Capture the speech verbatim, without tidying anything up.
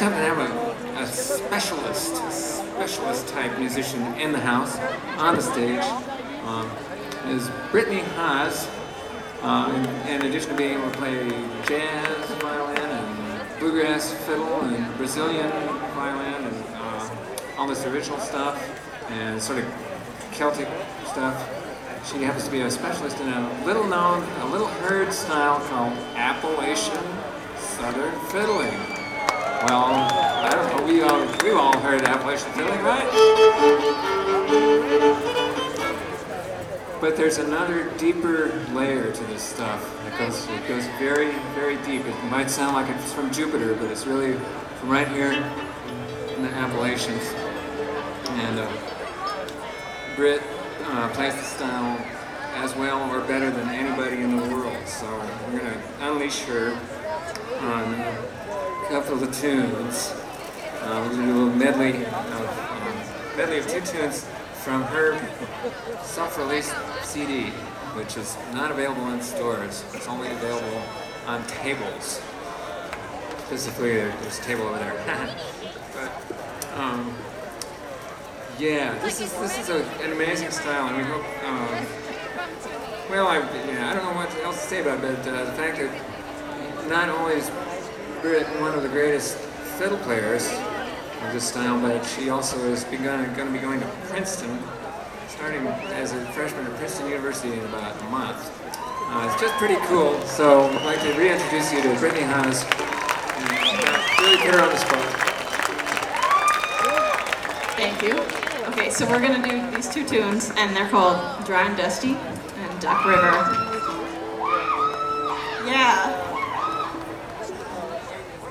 happen to have a, a specialist, specialist type musician in the house, on the stage, um, is Brittany Haas. Uh, in, in addition to being able to play jazz violin and bluegrass fiddle and Brazilian violin and uh, all this original stuff and sort of Celtic stuff, she happens to be a specialist in a little known, a little heard style called Appalachian Southern Fiddling. Well, I don't know, we all, we've all heard Appalachian Fiddling, right? But there's another deeper layer to this stuff. It goes, it goes very, very deep. It might sound like it's from Jupiter, but it's really from right here in the Appalachians. And uh, Britt uh, plays the style as well or better than anybody in the world. So we're going to unleash her on a couple of tunes. Uh, we're going to do a little medley of, um, medley of two tunes from her self-released C D, which is not available in stores. It's only available on tables. Specifically, there's a table over there. But um, yeah, this is this is a, an amazing style, and we hope. Um, well, I yeah, I don't know what else to say about it, but uh, the fact that not only is Britt one of the greatest fiddle players of this style, but she also is begun, going to be going to Princeton, starting as a freshman at Princeton University in about a month. Uh, it's just pretty cool, so I'd like to reintroduce you to Brittany Haas and uh, really put her on the spot. Thank you. Okay, so we're going to do these two tunes, and they're called Dry and Dusty and Duck River. Yeah.